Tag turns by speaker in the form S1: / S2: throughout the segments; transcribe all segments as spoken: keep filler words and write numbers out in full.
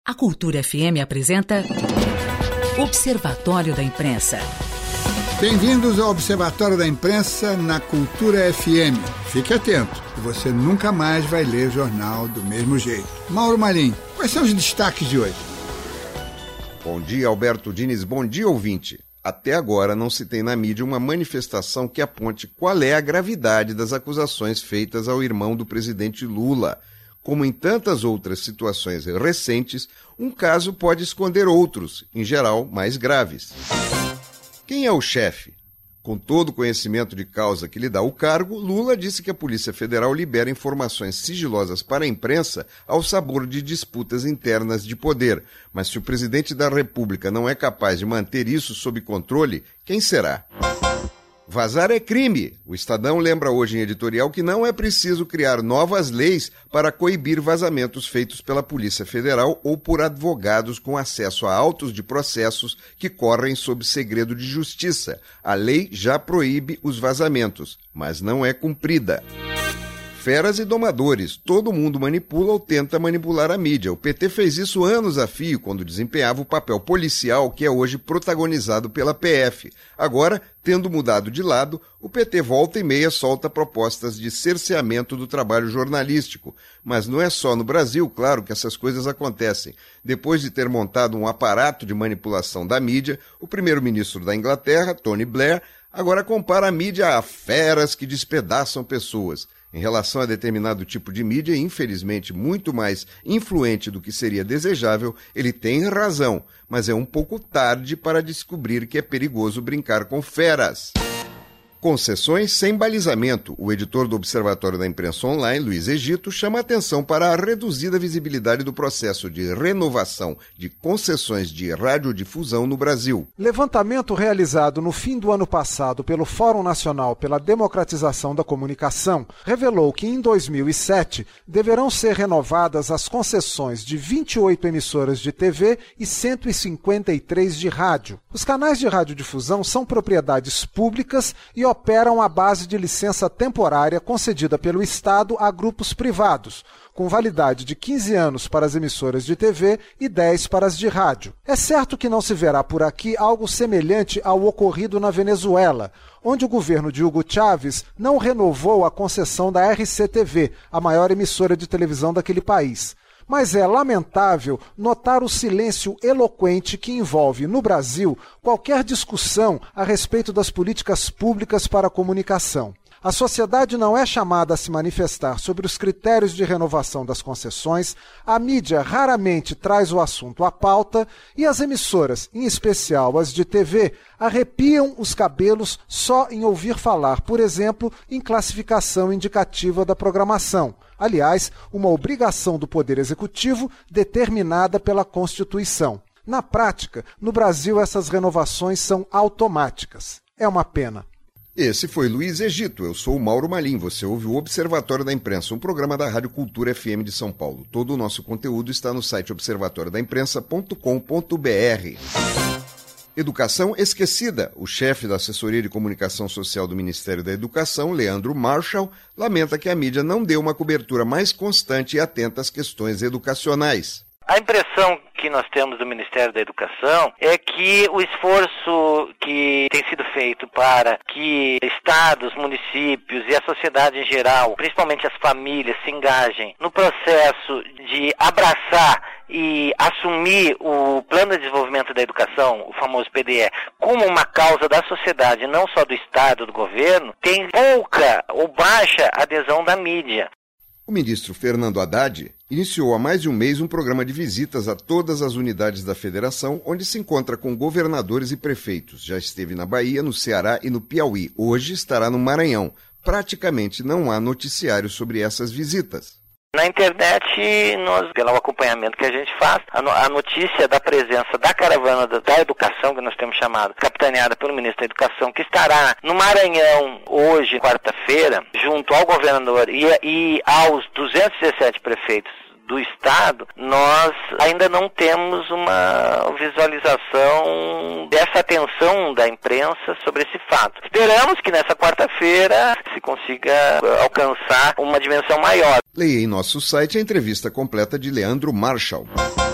S1: A Cultura F M apresenta Observatório da Imprensa.
S2: Bem-vindos ao Observatório da Imprensa na Cultura F M. Fique atento, que você nunca mais vai ler jornal do mesmo jeito. Mauro Malim, quais são os destaques de hoje?
S3: Bom dia, Alberto Diniz. Bom dia, ouvinte. Até agora não se tem na mídia uma manifestação que aponte qual é a gravidade das acusações feitas ao irmão do presidente Lula. Como em tantas outras situações recentes, um caso pode esconder outros, em geral mais graves. Quem é o chefe? Com todo o conhecimento de causa que lhe dá o cargo, Lula disse que a Polícia Federal libera informações sigilosas para a imprensa ao sabor de disputas internas de poder. Mas se o presidente da República não é capaz de manter isso sob controle, quem será? Vazar é crime. O Estadão lembra hoje em editorial que não é preciso criar novas leis para coibir vazamentos feitos pela Polícia Federal ou por advogados com acesso a autos de processos que correm sob segredo de justiça. A lei já proíbe os vazamentos, mas não é cumprida. Feras e domadores, todo mundo manipula ou tenta manipular a mídia. O P T fez isso anos a fio, quando desempenhava o papel policial que é hoje protagonizado pela P F. Agora, tendo mudado de lado, o P T volta e meia solta propostas de cerceamento do trabalho jornalístico. Mas não é só no Brasil, claro, que essas coisas acontecem. Depois de ter montado um aparato de manipulação da mídia, o primeiro-ministro da Inglaterra, Tony Blair, agora compara a mídia a feras que despedaçam pessoas. Em relação a determinado tipo de mídia, infelizmente muito mais influente do que seria desejável, ele tem razão, mas é um pouco tarde para descobrir que é perigoso brincar com feras. Concessões sem balizamento. O editor do Observatório da Imprensa Online, Luiz Egito, chama a atenção para a reduzida visibilidade do processo de renovação de concessões de radiodifusão no Brasil.
S4: Levantamento realizado no fim do ano passado pelo Fórum Nacional pela Democratização da Comunicação revelou que em dois mil e sete deverão ser renovadas as concessões de vinte e oito emissoras de T V e cento e cinquenta e três de rádio. Os canais de radiodifusão são propriedades públicas e operam à base de licença temporária concedida pelo Estado a grupos privados, com validade de quinze anos para as emissoras de T V e dez para as de rádio. É certo que não se verá por aqui algo semelhante ao ocorrido na Venezuela, onde o governo de Hugo Chávez não renovou a concessão da R C T V, a maior emissora de televisão daquele país. Mas é lamentável notar o silêncio eloquente que envolve, no Brasil, qualquer discussão a respeito das políticas públicas para a comunicação. A sociedade não é chamada a se manifestar sobre os critérios de renovação das concessões, a mídia raramente traz o assunto à pauta e as emissoras, em especial as de T V, arrepiam os cabelos só em ouvir falar, por exemplo, em classificação indicativa da programação. Aliás, uma obrigação do Poder Executivo determinada pela Constituição. Na prática, no Brasil essas renovações são automáticas. É uma pena.
S3: Esse foi Luiz Egito, eu sou o Mauro Malim, você ouve o Observatório da Imprensa, um programa da Rádio Cultura F M de São Paulo. Todo o nosso conteúdo está no site observatório da imprensa ponto com ponto b r. Educação esquecida. O chefe da Assessoria de Comunicação Social do Ministério da Educação, Leandro Marshall, lamenta que a mídia não deu uma cobertura mais constante e atenta às questões educacionais.
S5: A impressão que nós temos do Ministério da Educação é que o esforço que tem sido feito para que estados, municípios e a sociedade em geral, principalmente as famílias, se engajem no processo de abraçar e assumir o Plano de Desenvolvimento da Educação, o famoso P D E, como uma causa da sociedade, não só do Estado, do governo, tem pouca ou baixa adesão da mídia.
S3: O ministro Fernando Haddad iniciou há mais de um mês um programa de visitas a todas as unidades da federação, onde se encontra com governadores e prefeitos. Já esteve na Bahia, no Ceará e no Piauí. Hoje estará no Maranhão. Praticamente não há noticiário sobre essas visitas.
S5: Na internet, nós, pelo acompanhamento que a gente faz, a, no, a notícia da presença da caravana da, da educação, que nós temos chamado, capitaneada pelo ministro da Educação, que estará no Maranhão hoje, quarta-feira, junto ao governador e, e aos duzentos e dezessete prefeitos do Estado, nós ainda não temos uma visualização dessa atenção da imprensa sobre esse fato. Esperamos que nessa quarta-feira se consiga alcançar uma dimensão maior.
S3: Leia em nosso site a entrevista completa de Leandro Marshall.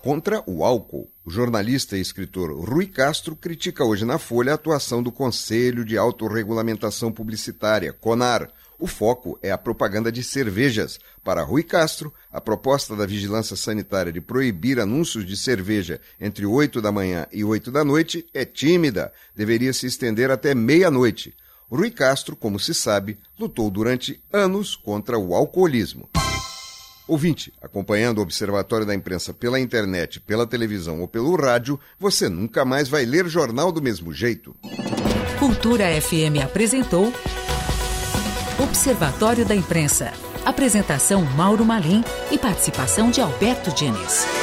S3: contra o álcool. O jornalista e escritor Rui Castro critica hoje na Folha a atuação do Conselho de Autorregulamentação Publicitária, CONAR. O foco é a propaganda de cervejas. Para Rui Castro, a proposta da Vigilância Sanitária de proibir anúncios de cerveja entre oito da manhã e oito da noite é tímida, deveria se estender até meia-noite. Rui Castro, como se sabe, lutou durante anos contra o alcoolismo. Ouvinte, acompanhando o Observatório da Imprensa pela internet, pela televisão ou pelo rádio, você nunca mais vai ler jornal do mesmo jeito.
S1: Cultura F M apresentou Observatório da Imprensa. Apresentação Mauro Malim e participação de Alberto Diniz.